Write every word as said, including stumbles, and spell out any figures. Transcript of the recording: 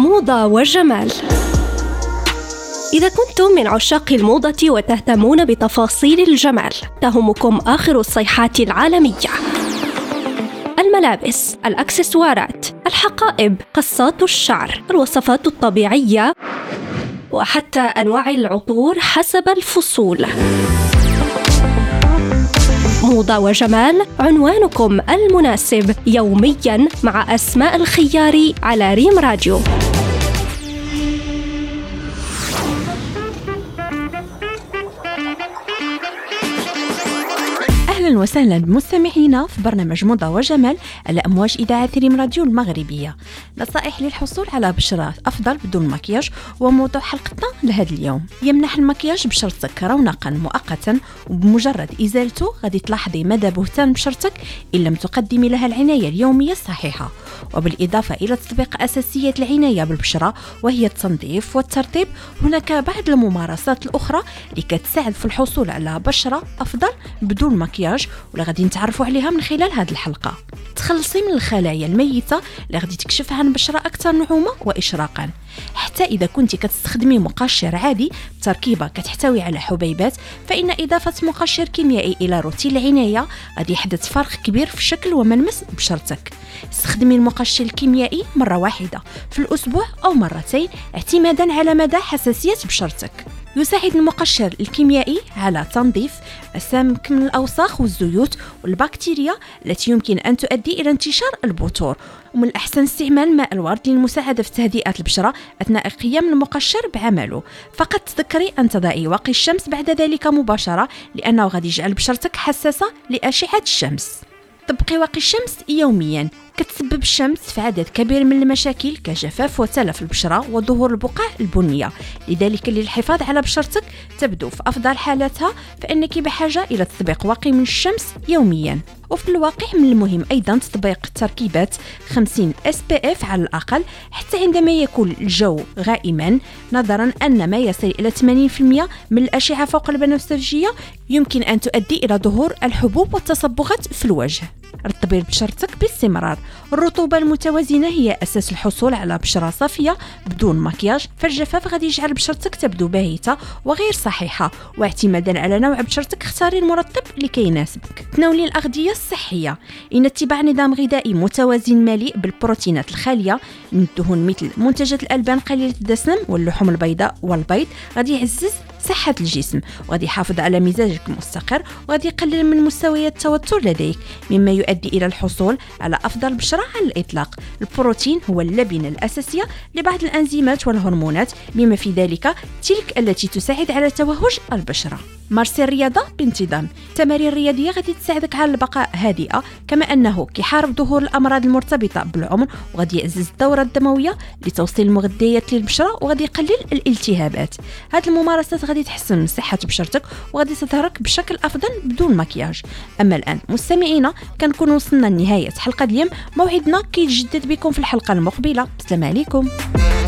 موضة وجمال. إذا كنتم من عشاق الموضة وتهتمون بتفاصيل الجمال، تهمكم آخر الصيحات العالمية: الملابس، الأكسسوارات، الحقائب، قصات الشعر، الوصفات الطبيعية، وحتى أنواع العطور حسب الفصول. موضة وجمال، عنوانكم المناسب يومياً مع أسماء الخياري على ريم راديو. أهلا وسهلا بمستمعينا في برنامج موضة وجمال على أمواج إذاعة ريم راديو المغربية. نصائح للحصول على بشرة أفضل بدون مكياج وموضوع حلقتنا لهذا اليوم. يمنح المكياج بشرتك رونقا مؤقتا، وبمجرد إزالته غادي تلاحظي مدى بهتان بشرتك إن لم تقدمي لها العناية اليومية الصحيحة. وبالإضافة إلى تطبيق أساسيات العناية بالبشرة وهي التنظيف والترطيب، هناك بعض الممارسات الأخرى اللي كتساعد في الحصول على بشرة أفضل بدون مكياج، ولا غادي نتعرفوا عليها من خلال هذه الحلقة. تخلصي من الخلايا الميتة اللي غادي تكشف عن بشرة أكثر نعومة وإشراقا. حتى إذا كنت كتستخدمي مقشر عادي بتركيبة كتحتوي على حبيبات، فإن إضافة مقشر كيميائي إلى روتين العناية غادي يحدث فرق كبير في شكل وملمس بشرتك. استخدمي المقشر الكيميائي مرة واحدة في الأسبوع أو مرتين اعتمادا على مدى حساسية بشرتك. يساعد المقشر الكيميائي على تنظيف مسامك من الأوساخ والزيوت والبكتيريا التي يمكن أن تؤدي إلى انتشار البثور. ومن الأحسن استعمال ماء الورد للمساعدة في تهدئة البشرة أثناء قيام المقشر بعمله. فقط تذكري أن تضعي واقي الشمس بعد ذلك مباشرة، لأنه غادي يجعل بشرتك حساسة لأشعة الشمس. طبقي واقي الشمس يوميا. كتسبب الشمس في عدد كبير من المشاكل كجفاف وتلف البشرة وظهور البقع البنية، لذلك للحفاظ على بشرتك تبدو في أفضل حالاتها فإنك بحاجة إلى تطبيق واقي من الشمس يوميا. وفي الواقع من المهم أيضا تطبيق تركيبات خمسين إس بي إف على الأقل، حتى عندما يكون الجو غائما، نظرا أن ما يصل إلى ثمانين بالمئة من الأشعة فوق البنفسجية يمكن أن تؤدي إلى ظهور الحبوب والتصبغات في الوجه. رطبي بشرتك باستمرار. الرطوبة المتوازنة هي أساس الحصول على بشرة صافية بدون مكياج، فالجفاف غادي يجعل بشرتك تبدو باهتة وغير صحيحة. واعتمادا على نوع بشرتك اختاري المرطب لكي يناسبك. تناولي الأغذية الصحية. إن اتباع نظام غذائي متوازن مليء بالبروتينات الخالية من الدهون مثل منتجات الألبان قليلة الدسم واللحوم البيضاء والبيض غادي يعزز صحة الجسم، وغادي يحافظ على مزاجك مستقر، وغادي يقلل من مستويات التوتر لديك، مما يؤدي إلى الحصول على أفضل بشرة على الإطلاق. البروتين هو اللبنة الأساسية لبعض الأنزيمات والهرمونات، بما في ذلك تلك التي تساعد على توهج البشرة. مارسي الرياضة بانتظام. التمارين الرياضية غادي تساعدك على البقاء هادئة، كما أنه كيحارب ظهور الأمراض المرتبطة بالعمر، وغادي يعزز الدورة الدموية لتوصيل المغذيات للبشرة، وغادي يقلل الالتهابات. هذه الممارسات غادي تحسن من صحة بشرتك وغادي تظهرك بشكل أفضل بدون مكياج. أما الآن مستمعينا كنكون وصلنا لنهاية حلقة اليوم. موعدنا كيتجدد بكم في الحلقة المقبلة. السلام عليكم.